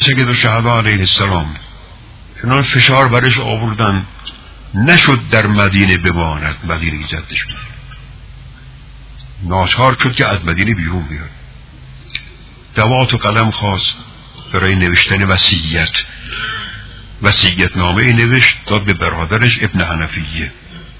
سید الشهدا علیه السلام چنان فشار برش آوردن نشد در مدینه بماند، مدینه جدش بود، ناچار شد که از مدینه بیرون بیاد. دوات و قلم خواست برای نوشتن وصیت نامه نوشت، داد به برادرش ابن حنفیه.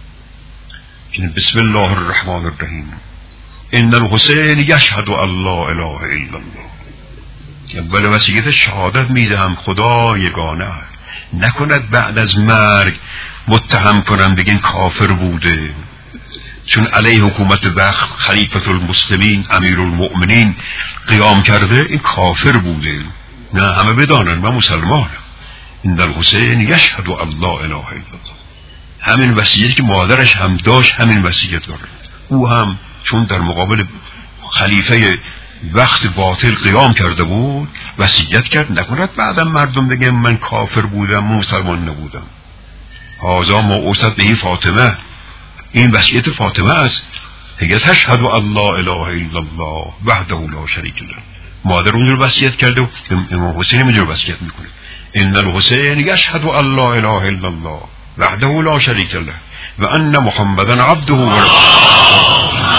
بسم الله الرحمن الرحیم ان الحسین یشهد ان لا اله الا الله. اول وصیت شهادت میدهم خدا یگانه است، نکند بعد از مرگ متهم کنن بگین کافر بوده چون علیه حکومت وقت خلیفة المسلمین امیر المؤمنین قیام کرده این کافر بوده. نه، همه بدانن من مسلمانم. این الحسین یشهد ان لا اله الا الله. همین وصیتی که مادرش هم داشت همین وصیت داره. او هم چون در مقابل خلیفه وقت باطل قیام کرده بود وصیت کرد نکند بعدم مردم بگن من کافر بودم مسلمان نبودم. هذا ما اوصت به فاطمه، این وصیت فاطمه است. هی تشهد ان لا اله الا الله وحده لا شریک له. مادر اونجور وصیت کرده و امام حسین اینجور وصیت میکنه ان الحسین یشهد ان لا اله الا الله وحده لا شریک له و ان محمدا عبده و رسوله.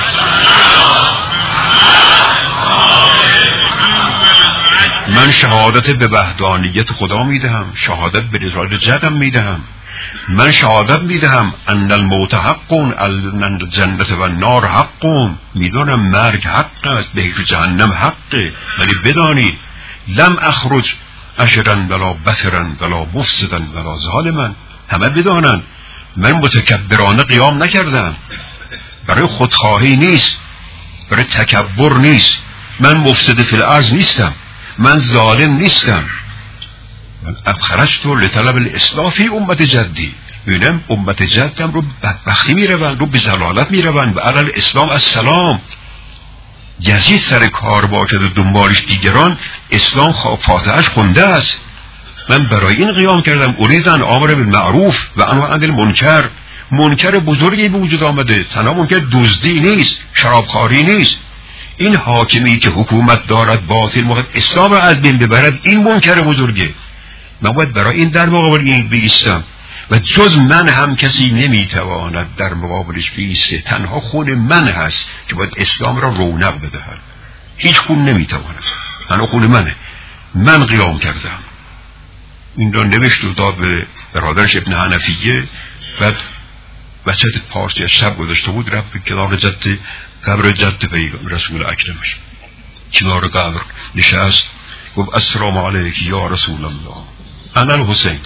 من شهادت به وحدانیت خدا میدهم، شهادت به رسالت جدم میدهم، من شهادت میدهم ان الموت حق، ان الجنت و النار حق. میدونم مرگ حق است، بهشت و جهنم حقه، ولی بدانید لم اخرج اشرا ولا بطرا ولا مفسدا ولا ظالما. همه بدانن من متکبرانه قیام نکردم، برای خودخواهی نیست، برای تکبر نیست، من مفسد فی الارض نیستم، من ظالم نیستم. من خرجت لطلب الاصلاح فی امت جدی. ببینم امت جدم رو بدبختی میروند، رو به ضلالت میروند و علی الاسلام السلام. یزید سر کار باشد و دنبالش دیگران، اسلام فاتحش خونده است. من برای این قیام کردم. اریدن امر بالمعروف و نهی عن المنکر. منکر بزرگی به وجود آمده، تنها منکر دزدی نیست، شرابخواری نیست. این حاکمی که حکومت دارد باطل موقع اسلام را از بین ببرد، این منکر بزرگه. من باید برای این در مقابل این بیستم و جز من هم کسی نمیتواند در مقابلش بیسته. تنها خون من هست که باید اسلام را رونق بدهد. هیچ خون نمیتواند، تنها خون منه. من قیام کردم. این را نوشت و داد به برادرش ابن حنفیه. بعد وسط پارسی شب گذاشته بود، رفت به کنار قبر جد رسول اکرمش، کنار قبر نشست، گفت السلام علیک یا رسول الله، انا الحسین،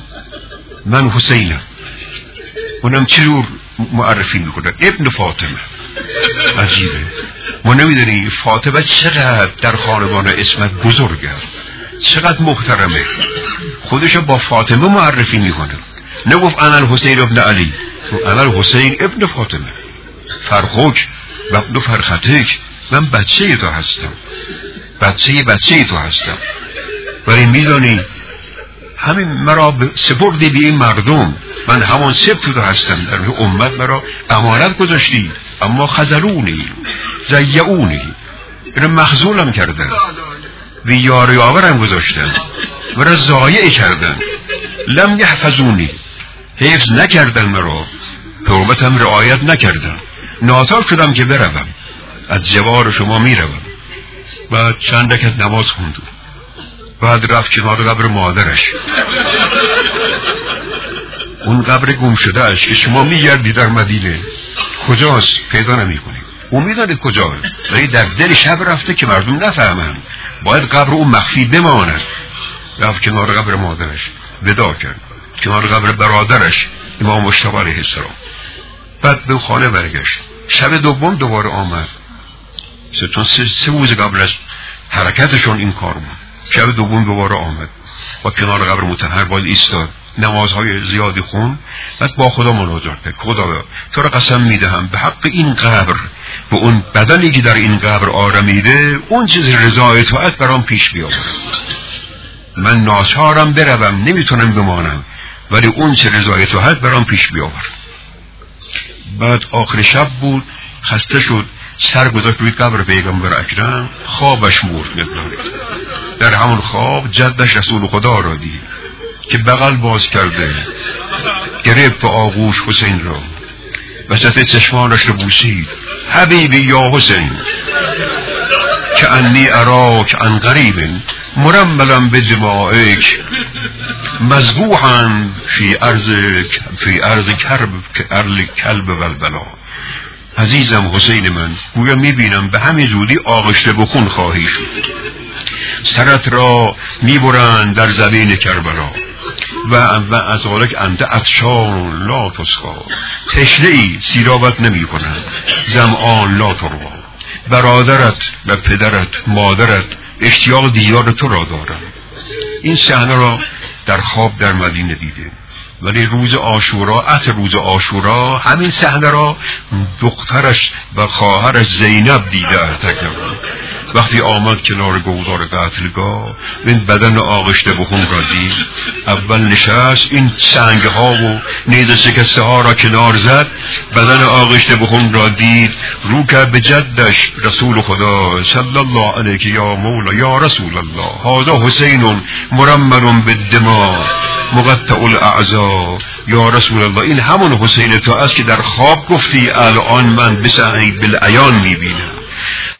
من حسینم. اونم چجور معرفی میکنه؟ ابن فاطمه. عجیبه، ما نمیدونیم فاطمه چقدر در خاندان اسمت بزرگه، چقدر محترمه. خودشو با فاطمه معرفی میکنه. نگفت انا الحسین ابن علی، انا الحسین ابن فاطمه. فرخوک و ابن فرختک، من بچه تو هستم، بچه تو هستم. ولی میدانی همین مرا سپردی به این مردم، من همان سبت تو هستم. در امت مرا امانت گذاشتی، اما خذلونی ضیعونی، اینو مخذولم کردن، وی یار یاورم گذاشتن، مرا ضایع کردن. لم یحفظونی، حفظ نکردن مرا، حرمتم رعایت نکردن. ناچار شدم که بروم، از جوار شما میروم. بعد چند رکعت نماز خوند، بعد رفت کنار قبر مادرش، اون قبر گم شده اش که شما میگردی در مدینه کجاست پیدا نمی کنی. اون میدانید کجاست، ولی در دل شب رفته که مردم نفهمن، باید قبر اون مخفی بماند. رفت کنار قبر مادرش وداع کرد، کنار قبر برادرش امام مجتبی علیه السلام. بعد به خانه برگشت. شب دوم دوباره آمد، چون سه روز قبلش حرکتشون این کار بود. شب دوم دوباره آمد و کنار قبر مطهر باید ایستاد، نمازهای زیادی خون. بعد با خدا مناجات کرد، خدا تو را قسم میدهم به حق این قبر و اون بدنی که در این قبر آرمیده، اون چیز رضای تو است برام پیش بیاورم. من ناچارم بروم، نمیتونم بمانم، ولی اون چه رضای تو هست برام پیش بیاور. بعد آخر شب بود، خسته شد، سر گذاشت روی قبر پیغمبر اکرم، خوابش مرد. در همون خواب جدش رسول خدا را دید که بغل باز کرده گرفت به آغوش حسین را، وسط چشمانش رو بوسید. حبیبی یا حسین که انی اراک عن قریب مرملا به دمائک مذبوحا فی ارض کلب والبلا. عزیزم حسین من، گویا میبینم به همین زودی آغشته به خون خواهی شد. سرت را میبرند در زمین کربلا و از ذالک انت عطشان لا تسقی، تشنه ای سیرابت نمی کنند، ظمآن لا تروی. برادرت و پدرت مادرت اشتیاق دیدار تو را دارند. این صحنه را در خواب در مدینه دیده، ولی روز عاشورا، عصر روز عاشورا، همین صحنه را دخترش و خواهرش زینب دیده تکرار. وقتی آمد کنار گودار قتلگاه، این بدن آغشته به خون را دید. اول نشست، این سنگ ها و نیزه شکسته ها را کنار زد، بدن آغشته به خون را دید، رو کرد به جدش رسول خدا صلی الله علیه یا مولا یا رسول الله، هذا حسین مرمل بالدماء مقطع الاعضاء یا رسول الله. این همون حسین تو است که در خواب گفتی الان من بسعی بالعیان میبینم.